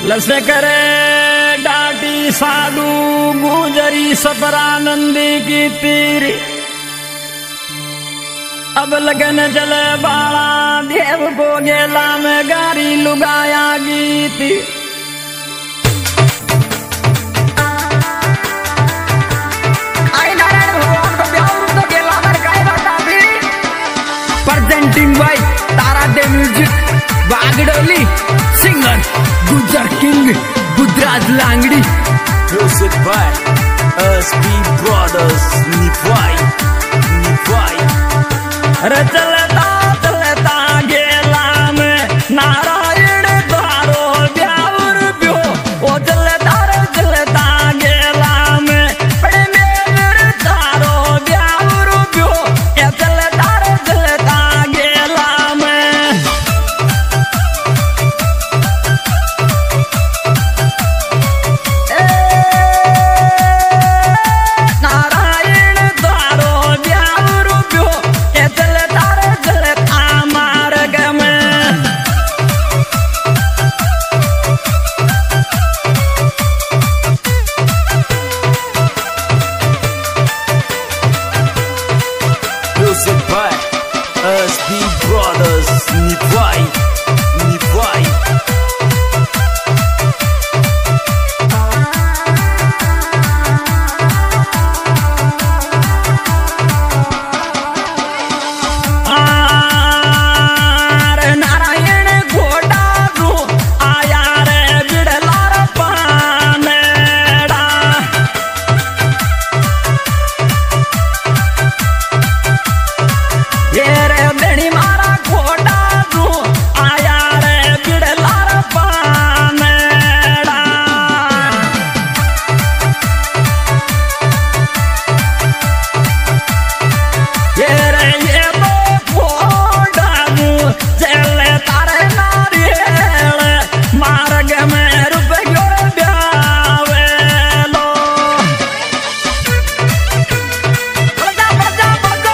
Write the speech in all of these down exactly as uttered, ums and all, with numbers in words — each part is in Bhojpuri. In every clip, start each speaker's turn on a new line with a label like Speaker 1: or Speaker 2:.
Speaker 1: लसकरे डाटी साधु गुजरी सपरानंदी की तीर। अब लगन जले बाला देव को गेला में गारी लुगाया गीत। प्रेजेंटिंग बाय तारा दे म्यूजिक बागडोली सिंगर गुजर किंग बुद्राज लांगड़ी।
Speaker 2: Music by S B Brothers निभाई निभाई।
Speaker 1: अरे चलता चलता गेला में नारायण द्वारो ब्यावर ब्यो। ओ चलता चलता गेला में बड़े मेर द्वारो ब्यावर ब्यो। ए चलता चलता गेला में ए नारायण द्वारो ब्यावर ब्यो। ए चलता चलता मार्ग में
Speaker 2: Music by S B Brothers निभाई निभाई।
Speaker 1: आरे नारायण घोड़ा रू आया रे बिड़लार पानेड़ा। ये रे बेड़ी मारा घोड़ा रू आया रे बिड़लार पानेड़ा। ये रे ये तो घोड़ा रू चले तारे नारियल मार्ग में रुपयो ब्यावेलो। बजा बजा बजा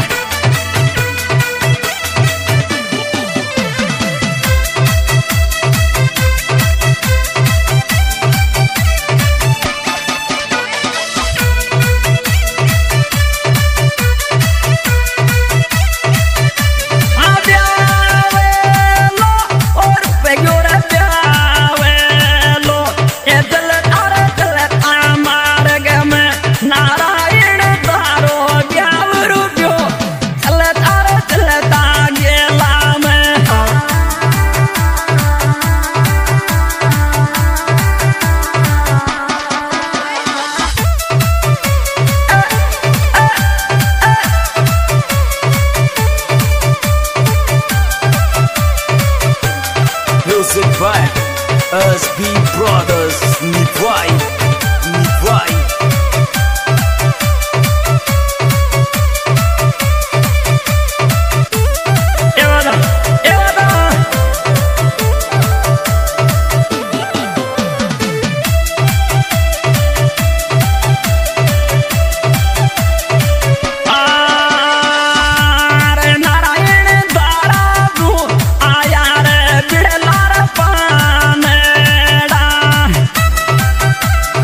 Speaker 1: ब्यावेलो और रुपयो ब्यावेलो। ए चलता चलता मार्ग में नारायण द्वारो ब्यावर ब्यो। चलता चलता गेला में
Speaker 2: Music by S B Brothers निभाई निभाई।
Speaker 1: एवदा एवदा आरे नारायण द्वारा रू आया रे बिड़लार पानेड़ा।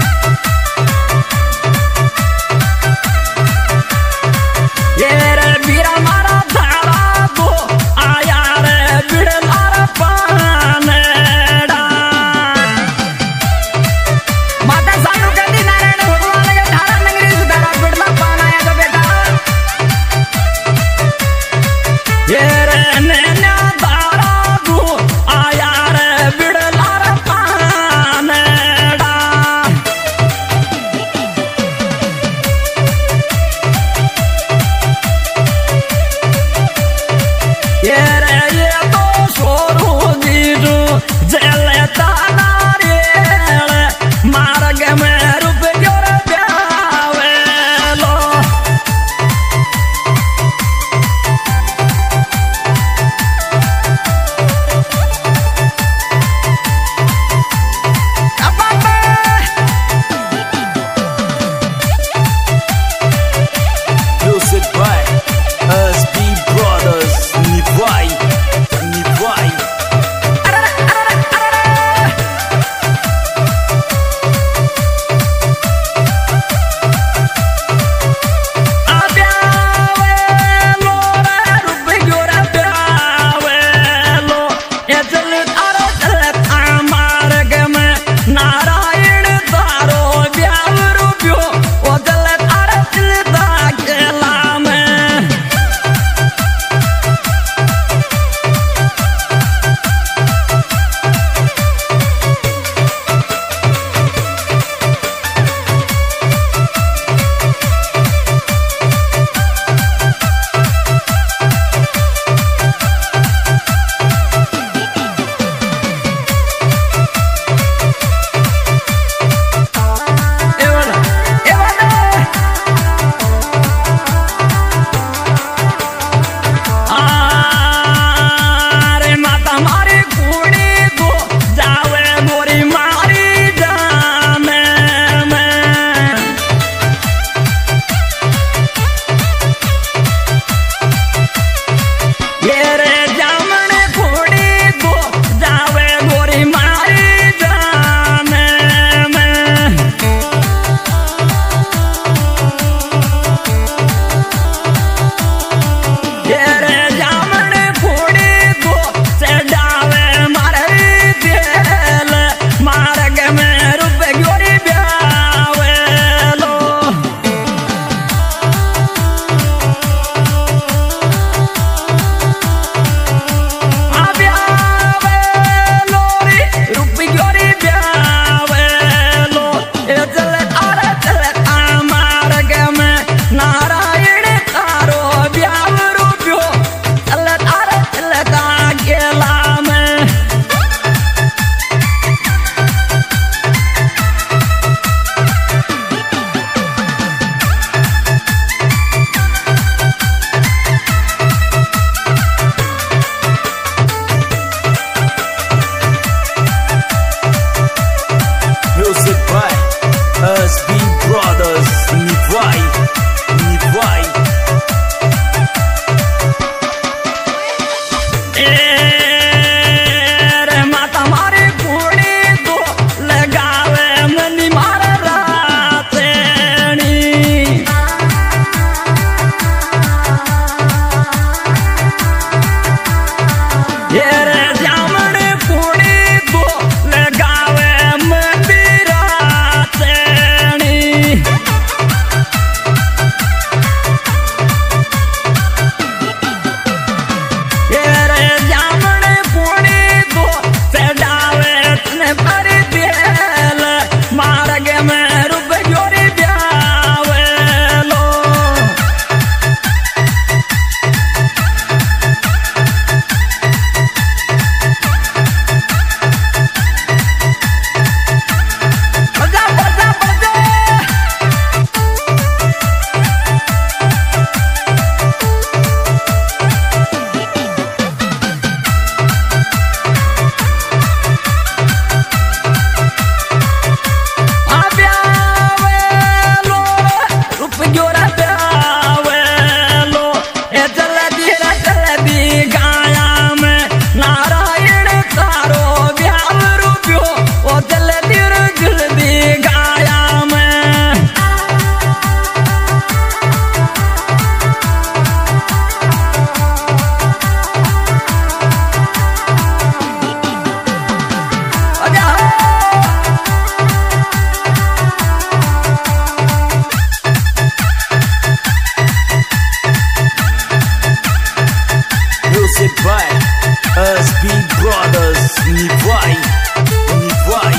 Speaker 2: S B Brothers, Nivai, Nivai.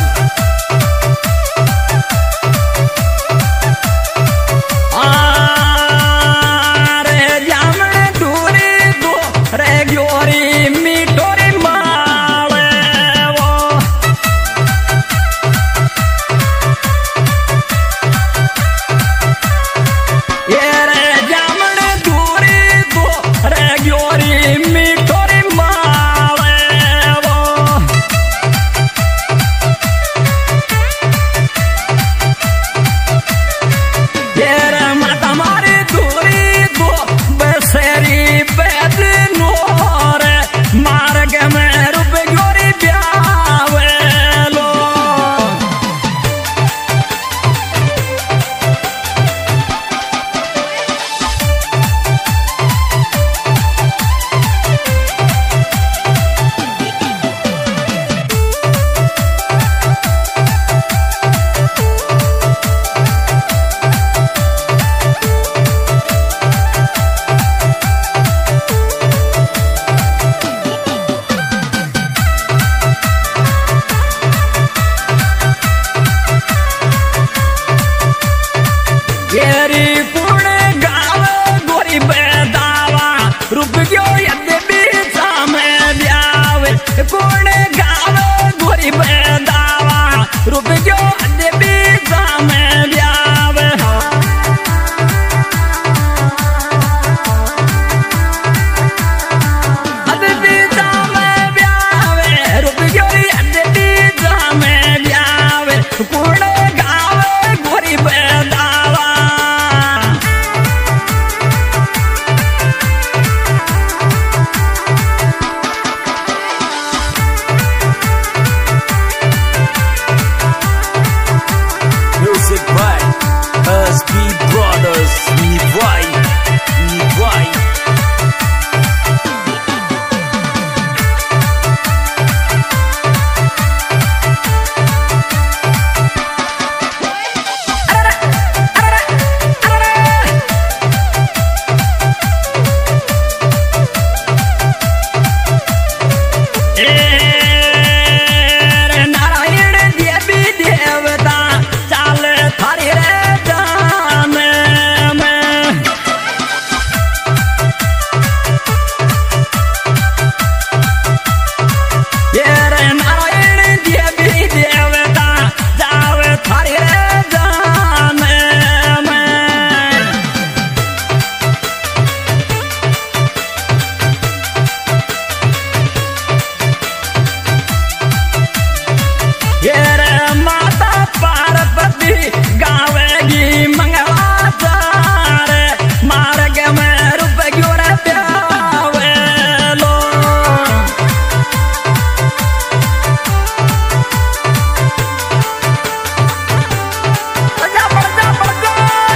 Speaker 1: Are jamne duri do re gyori mitori male wo. Yere jamne duri do re gyori mitori male wo. Yere mata mari duri do beseri bed nore marg me rub gyori biavelo. Yeri pune gawe gori bedawa rup gyo yadde bicha me biave pune gawe gori bedawa rup gyo yadde bicha me biave adde bicha me biave rup gyo yadde bicha me biave pune gawe gori bedawa.
Speaker 2: Music by S B Brothers, Nivai, Nivai.
Speaker 1: रे नारायण देवी देवता चाल थारी रे जान में ये रे नारायण देवी देवता चाल थारी रे जान में ये रे माता पार्वती गावेगी मंगलाचार मार्ग में रूप ग्योर प्यावेलो बजा बजा बजा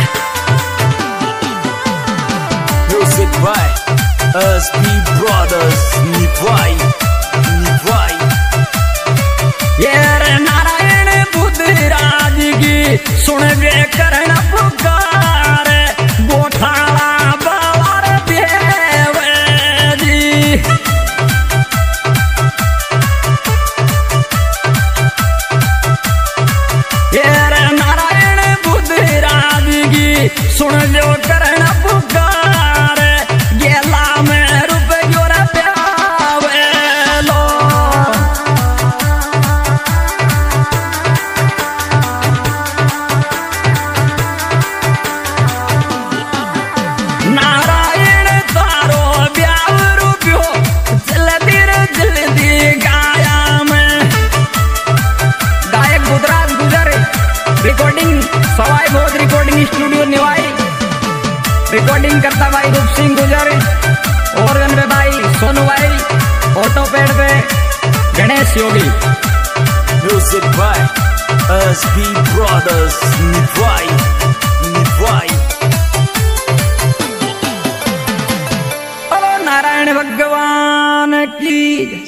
Speaker 2: Music by S B Brothers, Nivai, Nivai.
Speaker 1: ये रे नारायण बुद्धराज की सुन वे करण पुकार गोठाला बावर देव जी ये रे नारायण बुद्धराज की सुन जो करण पुकार गेला में रूप ग्योर प्यावेलो नारायण तारो ब्याव रूप्यो जल्दी रे जल्दी गाया में गायक गुजरात गुजर रिकॉर्डिंग सवाई बहुत रिकॉर्डिंग स्टूडियो निवाई रिकॉर्डिंग करता भाई रूप सिंह गुजर ऑर्गन पे भाई सोनू भाई ऑटो पैड पे Ganesh Yogi
Speaker 2: Music by S B Brothers, Nivai, Nivai.
Speaker 1: Narayan भगवान की